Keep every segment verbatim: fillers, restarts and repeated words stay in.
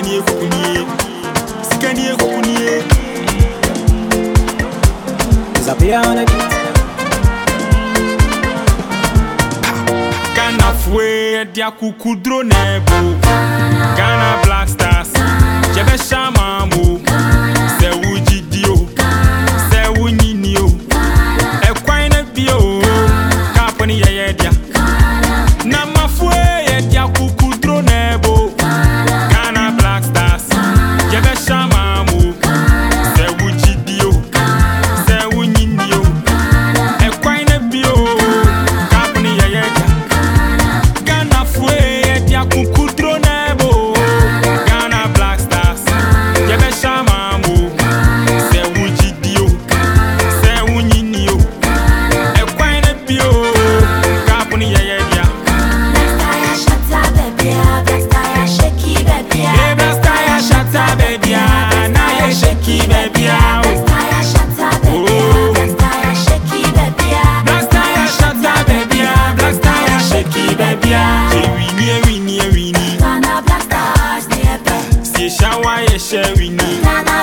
Sikanie kunie, sikanie kunie. Disappear on the beat. Ghana fwe dia kukudro nebo. Ghana Black Stars, jebe shamamu. Se ujidio, se unyinio. E kwaine bio, kaponi ye dia. Na mafwe dia kukudro nebo. Ghana Black Stars, jebe shamamu. Se ujidio, se unyinio. E kwaine bio, kaponi ye dia. Ghana fwe dia kukudro nebo. Ghana Black Stars, jebe shamamu. Se ujidio, se unyinio. E kwaine bio, kaponi ye dia. Hey, Blaster, ya shatta baby, ah, now you shaky baby, ah. Blaster, ya shatta baby, ah, Blaster, ya shaky baby, ah. Hey, Winnie, Winnie, Winnie. See shower, yeah, share Winnie.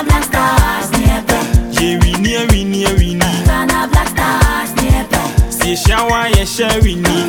Hey, Winnie, Winnie, Winnie. See shower, yeah, share Winnie.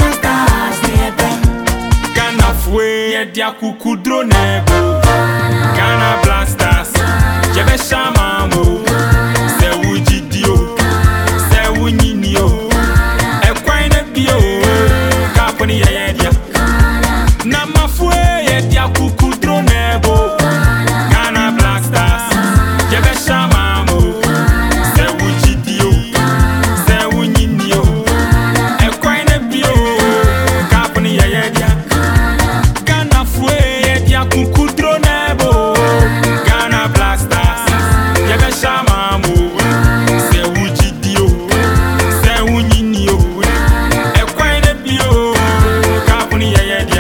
Ghana fwe, yeah, dia kukudro nebo. Ghana Black Stars, jebe shamamu. Se ujidio, se unyinio. E kwaine bio, kaponi ye ye dia. Na mafwe ye dia kukudro nebo. Ghana Black Stars, jebe shamamu. Se ujidio, se unyinio. E kwaine bio, kaponi ye ye dia. Ghana fwe ye dia kukudro nebo. Ghana Black Stars, jebe shamamu. Se ujidio, se unyinio. E kwaine bio, kaponi ye ye dia.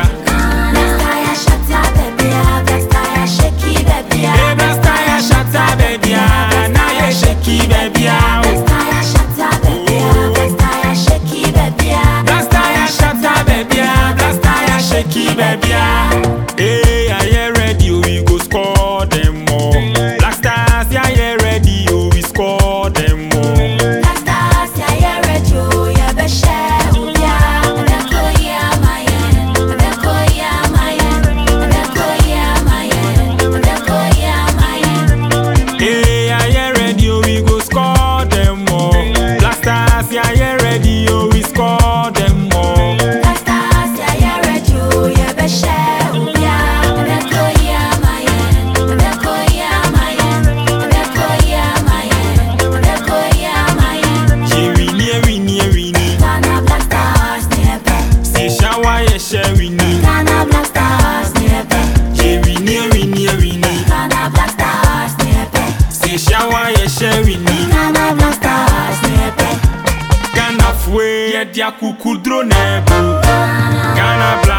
Hey, Blaster, ya shatta baby, ah, now you shaky baby, ah. Blaster, ya shatta baby, ah, Blaster, ya shaky baby, ah. Hey, are you ready? We go score them more. Black Stars, yeah, you ready? Oh, we score them more. Hey, are you ready? Oh, we go score them more. Black Stars, yeah, you ready? Oh, we score them more. Hey, Winnie, Winnie, Winnie. See shower, yeah, share Winnie. Hey, Winnie, Winnie, Winnie. See shower, yeah, share Winnie. Ghana fwe, yeah, dia kukudro nebo. Ghana Black